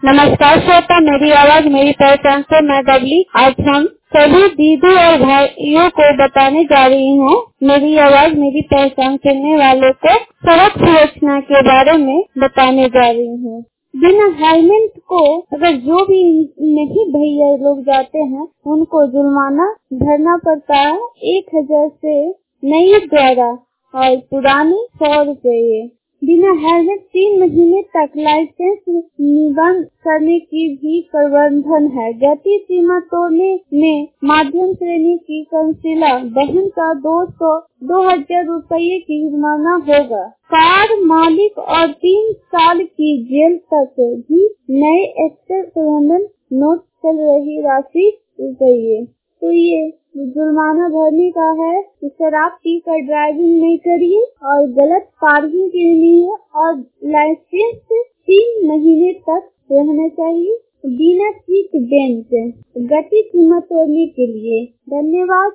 नमस्कार श्रोता, मेरी आवाज मेरी पहचान से मैं बबली। आज हम सभी दीदी और भाइयों को बताने जा रही हूँ मेरी आवाज मेरी पहचान सुनने वालों को सड़क सुरक्षा के बारे में बताने जा रही हूँ। बिना हेलमेट को अगर जो भी नहीं भैया लोग जाते हैं उनको जुर्माना भरना पड़ता है 1000 से नई द्वारा और पुरानी 100 रुपये। बिना हेलमेट 3 महीने तक लाइसेंस निबंध करने की भी प्रबंधन है। गति सीमा तोड़ने में मध्यम श्रेणी की कंसीला बहन का 2000 रुपये की जुर्माना होगा। कार मालिक और 3 साल की जेल तक भी नए एक्टर प्रबंधन नोट चल रही राशि रुपये। तो ये जुर्माना भरने का है। शराब पीकर ड्राइविंग नहीं करिए और गलत पार्किंग के लिए और लाइसेंस 3 महीने तक रहना चाहिए बिना सीट बेल्ट गति सीमा तोड़ने के लिए। धन्यवाद।